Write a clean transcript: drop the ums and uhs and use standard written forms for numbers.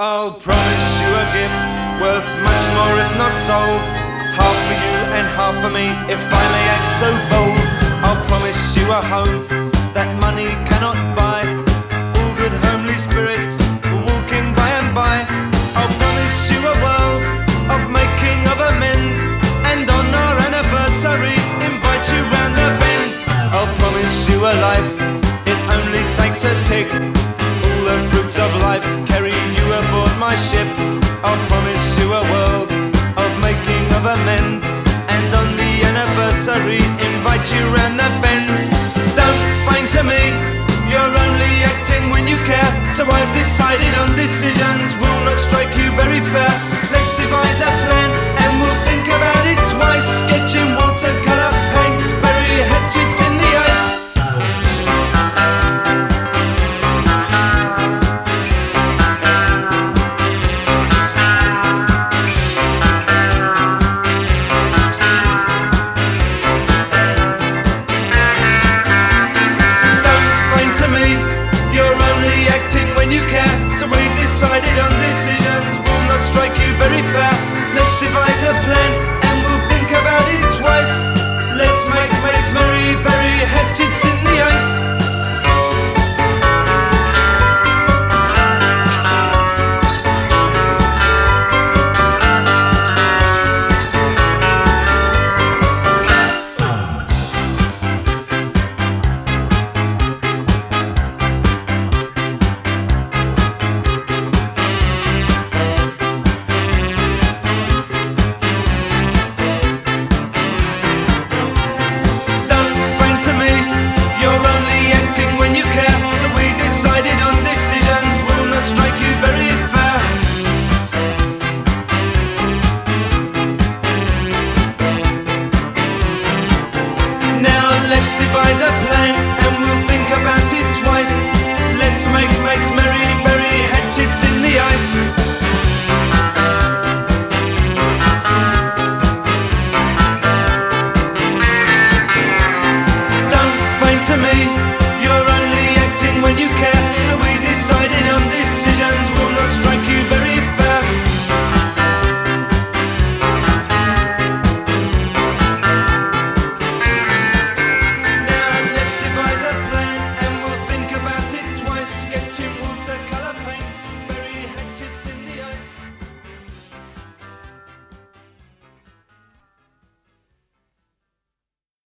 I'll promise you a gift worth much more if not sold. Half for you and half for me, if I may act so bold. I'll promise you a home that money cannot buy. All good homely spirits walking by and by. I'll promise you a world of making of amends, and on our anniversary invite you round the bend. I'll promise you a life, it only takes a tick. All the fruits of life carry you aboard my ship. I'll promise you a world of making of amends, and on the anniversary invite you round the bend. Don't feign to me, you're only acting when you care. So I've decided on decisions will not strike you very fair. Let's devise a plan and we'll think about it twice. Sketching watercolour paints, bury hatchets in the ice. So we decided on decisions will not strike you very fair. Let's devise a plan